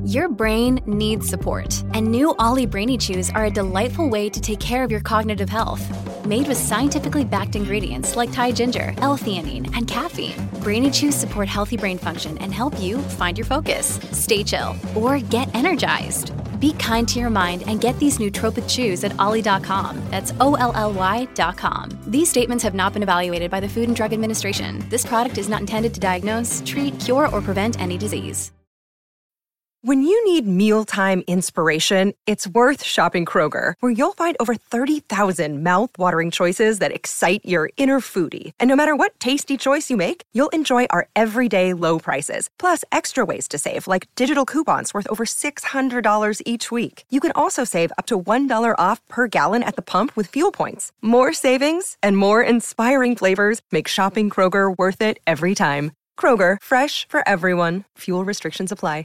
Your brain needs support, and new Ollie Brainy Chews are a delightful way to take care of your cognitive health. Made with scientifically backed ingredients like Thai ginger, L-theanine, and caffeine, Brainy Chews support healthy brain function and help you find your focus, stay chill, or get energized. Be kind to your mind and get these nootropic chews at ollie.com. That's OLLY.com. These statements have not been evaluated by the Food and Drug Administration. This product is not intended to diagnose, treat, cure, or prevent any disease. When you need mealtime inspiration, it's worth shopping Kroger, where you'll find over 30,000 mouth-watering choices that excite your inner foodie. And no matter what tasty choice you make, you'll enjoy our everyday low prices, plus extra ways to save, like digital coupons worth over $600 each week. You can also save up to $1 off per gallon at the pump with fuel points. More savings and more inspiring flavors make shopping Kroger worth it every time. Kroger, fresh for everyone. Fuel restrictions apply.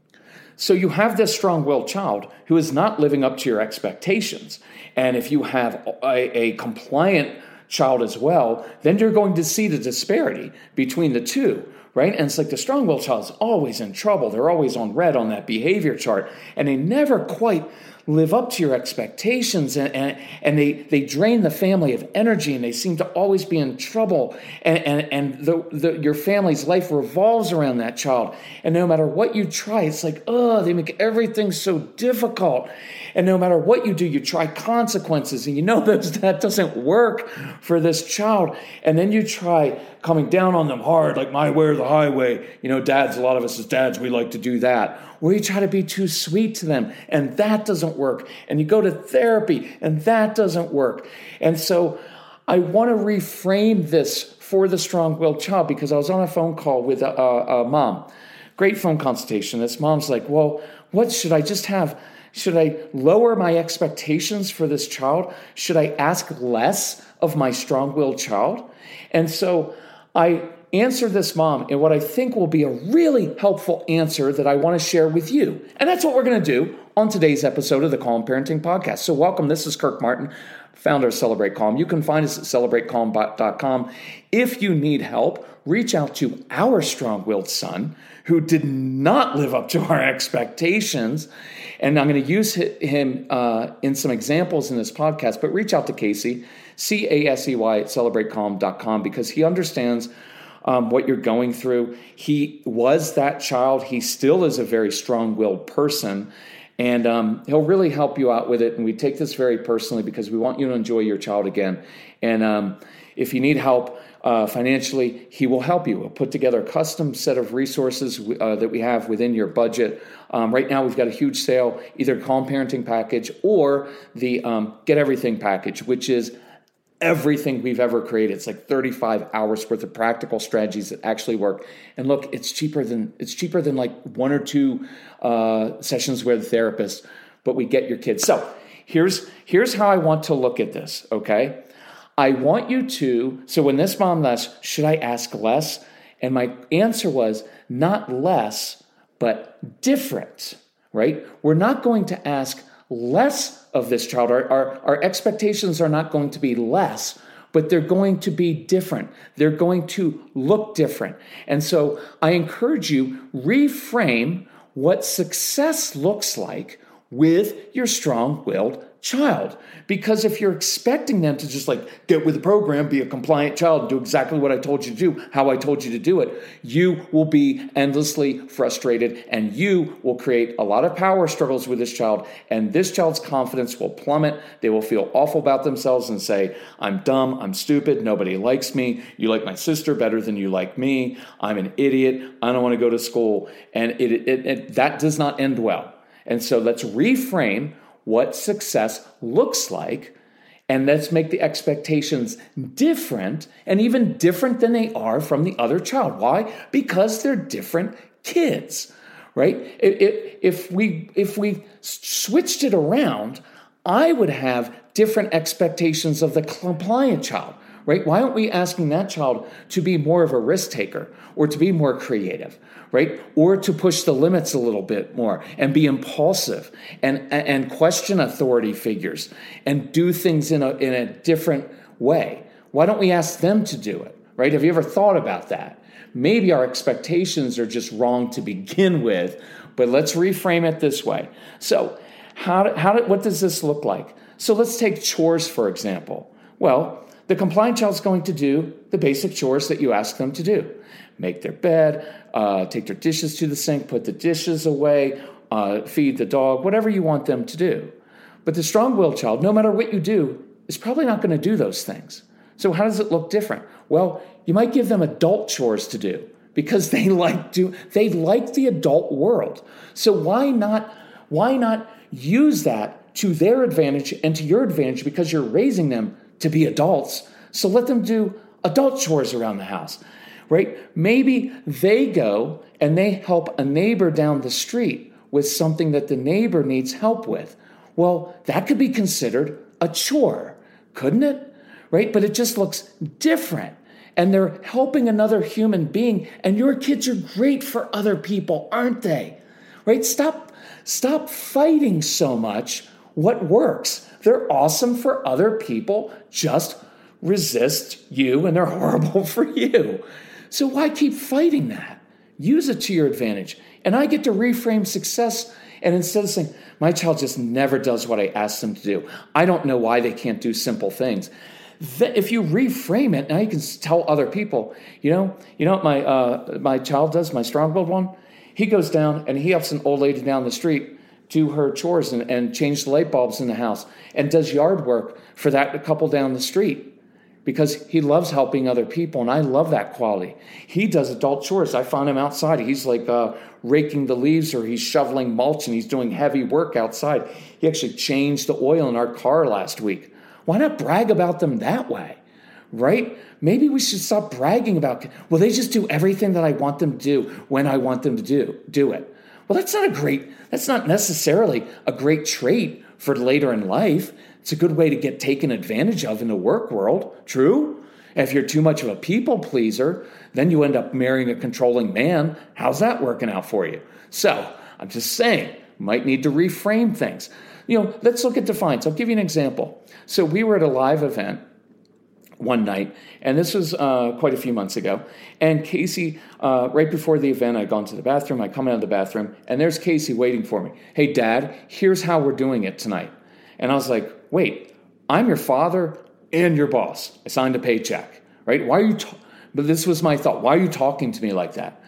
So you have this strong-willed child who is not living up to your expectations. And if you have a compliant child as well, then you're going to see the disparity between the two, right? And it's like the strong-willed child is always in trouble. They're always on red on that behavior chart, and they never quite live up to your expectations, and they drain the family of energy, and they seem to always be in trouble, and your family's life revolves around that child, and no matter what you try, it's like, they make everything so difficult, and no matter what you do, you try consequences, and you know that doesn't work for this child, and then you try coming down on them hard, like my way or the highway. You know, dads, a lot of us as dads, we like to do that. Or you try to be too sweet to them, and that doesn't work. And you go to therapy, and that doesn't work. And so I want to reframe this for the strong-willed child, because I was on a phone call with a mom. Great phone consultation. This mom's like, well, what should I just have? Should I lower my expectations for this child? Should I ask less of my strong-willed child? And so I answer this mom in what I think will be a really helpful answer that I want to share with you. And that's what we're going to do on today's episode of the Calm Parenting Podcast. So welcome. This is Kirk Martin, founder of Celebrate Calm. You can find us at celebratecalm.com. If you need help, reach out to our strong-willed son who did not live up to our expectations. And I'm going to use him in some examples in this podcast, but reach out to Casey, C-A-S-E-Y at celebratecalm.com, because he understands what you're going through. He was that child. He still is a very strong-willed person, and he'll really help you out with it. And we take this very personally because we want you to enjoy your child again. And if you need help financially, he will help you. We'll put together a custom set of resources that we have within your budget. Right now, we've got a huge sale, either Calm Parenting Package or the Get Everything Package, which is everything we've ever created. It's like 35 hours worth of practical strategies that actually work. And look, it's cheaper than like one or two sessions with a therapist, but we get your kids. So here's how I want to look at this, okay? I want you to, so when this mom asked, should I ask less? And my answer was not less, but different, right? We're not going to ask less of this child. Our expectations are not going to be less, but they're going to be different. They're going to look different. And so I encourage you, reframe what success looks like with your strong-willed child. Because if you're expecting them to just like get with the program, be a compliant child, and do exactly what I told you to do, how I told you to do it, you will be endlessly frustrated, and you will create a lot of power struggles with this child, and this child's confidence will plummet. They will feel awful about themselves and say, I'm dumb, I'm stupid, nobody likes me, you like my sister better than you like me, I'm an idiot, I don't want to go to school, and that does not end well. And so let's reframe what success looks like, and let's make the expectations different, and even different than they are from the other child. Why? Because they're different kids, right? If we switched it around, I would have different expectations of the compliant child, right? Why aren't we asking that child to be more of a risk taker, or to be more creative, right? Or to push the limits a little bit more and be impulsive and question authority figures and do things in a different way? Why don't we ask them to do it, right? Have you ever thought about that? Maybe our expectations are just wrong to begin with, But let's reframe it this way. So what does this look like? So let's take chores, for example. Well, the compliant child's going to do the basic chores that you ask them to do. Make their bed, take their dishes to the sink, put the dishes away, feed the dog, whatever you want them to do. But the strong-willed child, no matter what you do, is probably not going to do those things. So how does it look different? Well, you might give them adult chores to do because they like the adult world. So why not use that to their advantage and to your advantage because you're raising them to be adults. So let them do adult chores around the house, right? Maybe they go and they help a neighbor down the street with something that the neighbor needs help with. Well, that could be considered a chore, couldn't it? Right? But it just looks different. And they're helping another human being. And your kids are great for other people, aren't they? Right? Stop fighting so much what works. They're awesome for other people. Just resist you and they're horrible for you. So why keep fighting that? Use it to your advantage. And I get to reframe success. And instead of saying, my child just never does what I ask them to do. I don't know why they can't do simple things. If you reframe it, now you can tell other people, you know what my child does, my strong-willed one? He goes down and he helps an old lady down the street do her chores and change the light bulbs in the house and does yard work for that couple down the street because he loves helping other people, and I love that quality. He does adult chores. I found him outside. He's like raking the leaves, or he's shoveling mulch, and he's doing heavy work outside. He actually changed the oil in our car last week. Why not brag about them that way, right? Maybe we should stop bragging about, well, they just do everything that I want them to do when I want them to do it. Well, that's not necessarily a great trait for later in life. It's a good way to get taken advantage of in the work world, true? If you're too much of a people pleaser, then you end up marrying a controlling man. How's that working out for you? So I'm just saying, might need to reframe things. Let's look at defiance. I'll give you an example. So we were at a live event one night, and this was quite a few months ago. And Casey, right before the event, I'd gone to the bathroom. I come out of the bathroom, and there's Casey waiting for me. Hey, Dad, here's how we're doing it tonight. And I was like, wait, I'm your father and your boss. I signed a paycheck, right? Why are you? But this was my thought. Why are you talking to me like that?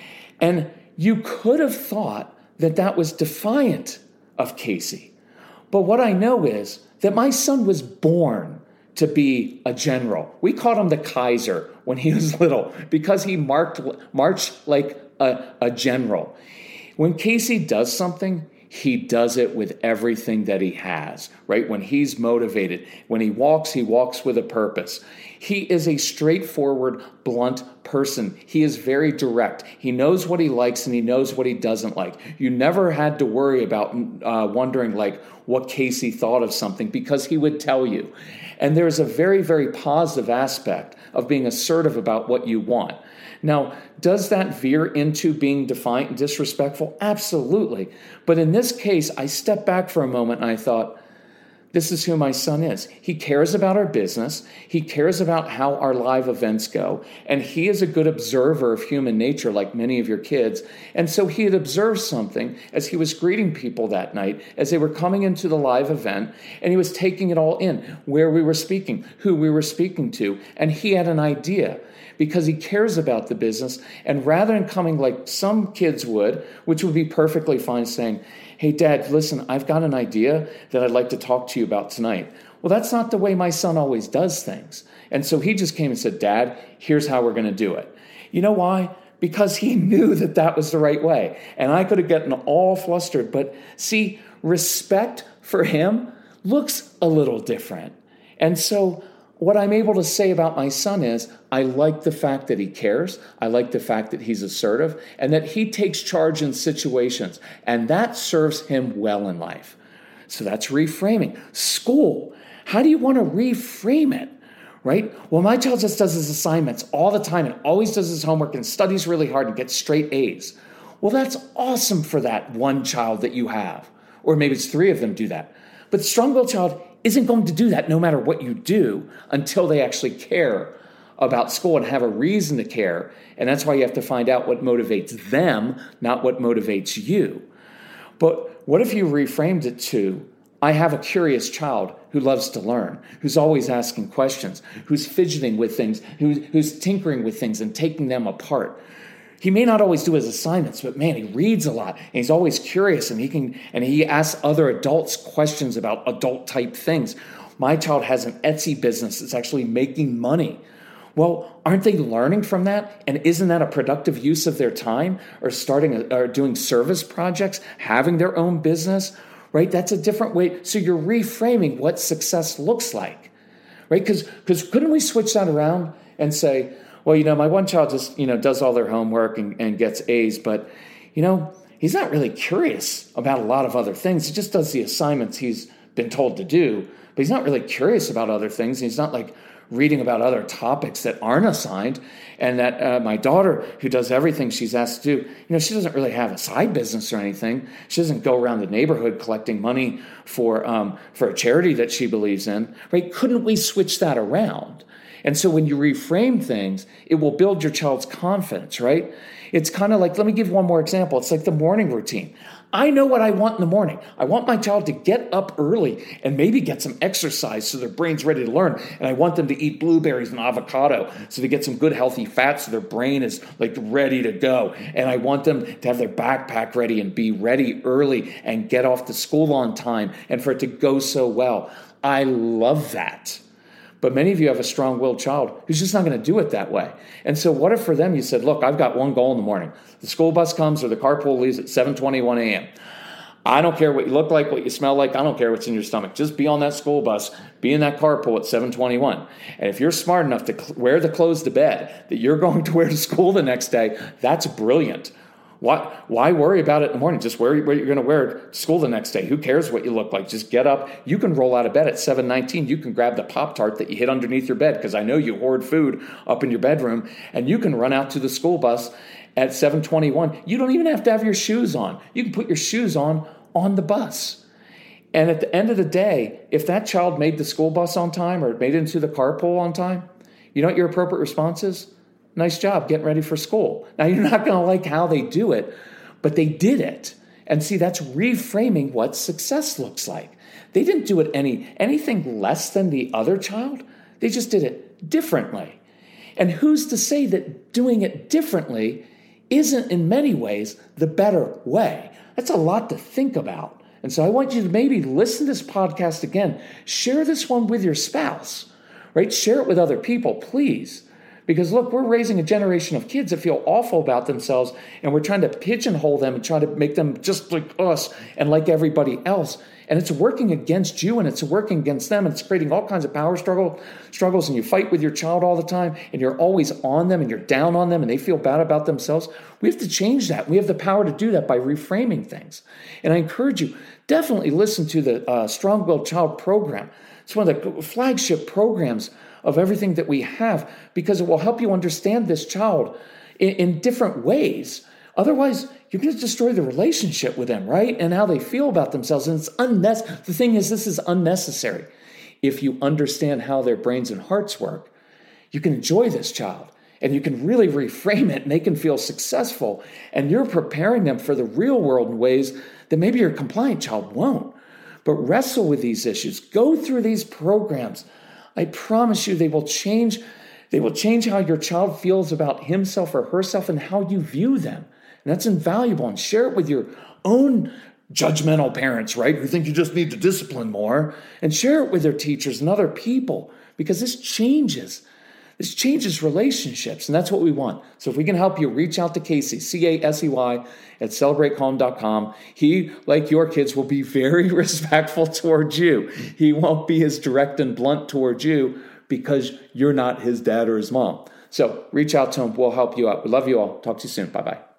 And you could have thought that was defiant of Casey. But what I know is that my son was born to be a general. We called him the Kaiser when he was little because he marched like a general. When Casey does something, he does it with everything that he has, right? When he's motivated, when he walks with a purpose. He is a straightforward, blunt person. He is very direct. He knows what he likes and he knows what he doesn't like. You never had to worry about wondering what Casey thought of something because he would tell you. And there's a very, very positive aspect of being assertive about what you want. Now, does that veer into being defiant and disrespectful? Absolutely. But in this case, I stepped back for a moment and I thought, this is who my son is. He cares about our business. He cares about how our live events go. And he is a good observer of human nature, like many of your kids. And so he had observed something as he was greeting people that night, as they were coming into the live event, and he was taking it all in, where we were speaking, who we were speaking to. And he had an idea because he cares about the business. And rather than coming like some kids would, which would be perfectly fine, saying, hey, Dad, listen, I've got an idea that I'd like to talk to you about tonight. Well, that's not the way my son always does things. And so he just came and said, Dad, here's how we're going to do it. You know why? Because he knew that was the right way. And I could have gotten all flustered. But see, respect for him looks a little different. And so what I'm able to say about my son is I like the fact that he cares. I like the fact that he's assertive and that he takes charge in situations. And that serves him well in life. So that's reframing. School. How do you want to reframe it? Right? Well, my child just does his assignments all the time and always does his homework and studies really hard and gets straight A's. Well, that's awesome for that one child that you have. Or maybe it's 3 of them do that. But the strong-willed child isn't going to do that no matter what you do until they actually care about school and have a reason to care. And that's why you have to find out what motivates them, not what motivates you. But what if you reframed it to, I have a curious child who loves to learn, who's always asking questions, who's fidgeting with things, who's tinkering with things and taking them apart. He may not always do his assignments, but man, he reads a lot and he's always curious and he asks other adults questions about adult type things. My child has an Etsy business that's actually making money. Well, aren't they learning from that? And isn't that a productive use of their time, or doing service projects, having their own business, right? That's a different way. So you're reframing what success looks like, right? Because couldn't we switch that around and say, well, my one child just, does all their homework and gets A's, but, he's not really curious about a lot of other things. He just does the assignments he's been told to do, but he's not really curious about other things. He's not like reading about other topics that aren't assigned. And that my daughter, who does everything she's asked to do, she doesn't really have a side business or anything. She doesn't go around the neighborhood collecting money for a charity that she believes in, right? Couldn't we switch that around? And so when you reframe things, it will build your child's confidence, right? It's kind of like, let me give one more example. It's like the morning routine. I know what I want in the morning. I want my child to get up early and maybe get some exercise so their brain's ready to learn. And I want them to eat blueberries and avocado so they get some good healthy fat so their brain is like ready to go. And I want them to have their backpack ready and be ready early and get off to school on time and for it to go so well. I love that. But many of you have a strong-willed child who's just not going to do it that way. And so what if for them you said, look, I've got one goal in the morning. The school bus comes or the carpool leaves at 7:21 a.m. I don't care what you look like, what you smell like. I don't care what's in your stomach. Just be on that school bus, be in that carpool at 7:21. And if you're smart enough to wear the clothes to bed that you're going to wear to school the next day, that's brilliant. Why worry about it in the morning? Just wear what you're going to wear to school the next day. Who cares what you look like? Just get up. You can roll out of bed at 7:19. You can grab the Pop-Tart that you hid underneath your bed because I know you hoard food up in your bedroom, and you can run out to the school bus at 7:21. You don't even have to have your shoes on. You can put your shoes on the bus. And at the end of the day, if that child made the school bus on time or made it into the carpool on time, you know what your appropriate response is? Nice job getting ready for school. Now, you're not going to like how they do it, but they did it. And see, that's reframing what success looks like. They didn't do it anything less than the other child. They just did it differently. And who's to say that doing it differently isn't in many ways the better way? That's a lot to think about. And so I want you to maybe listen to this podcast again. Share this one with your spouse, right? Share it with other people, please. Because look, we're raising a generation of kids that feel awful about themselves, and we're trying to pigeonhole them and try to make them just like us and like everybody else. And it's working against you, and it's working against them, and it's creating all kinds of power struggles, and you fight with your child all the time, and you're always on them, and you're down on them, and they feel bad about themselves. We have to change that. We have the power to do that by reframing things. And I encourage you, definitely listen to the Strong-Willed Child program. It's one of the flagship programs of everything that we have, because it will help you understand this child in different ways. Otherwise, you're going to destroy the relationship with them, right? And how they feel about themselves. And it's the thing is, this is unnecessary. If you understand how their brains and hearts work, you can enjoy this child and you can really reframe it and they can feel successful. And you're preparing them for the real world in ways that maybe your compliant child won't. But wrestle with these issues. Go through these programs. I promise you they will change how your child feels about himself or herself and how you view them. And that's invaluable. And share it with your own judgmental parents, right, who think you just need to discipline more. And share it with their teachers and other people, because this changes relationships. And that's what we want. So if we can help you, reach out to Casey, Casey, at celebratecalm.com. He, like your kids, will be very respectful towards you. He won't be as direct and blunt towards you because you're not his dad or his mom. So reach out to him. We'll help you out. We love you all. Talk to you soon. Bye-bye.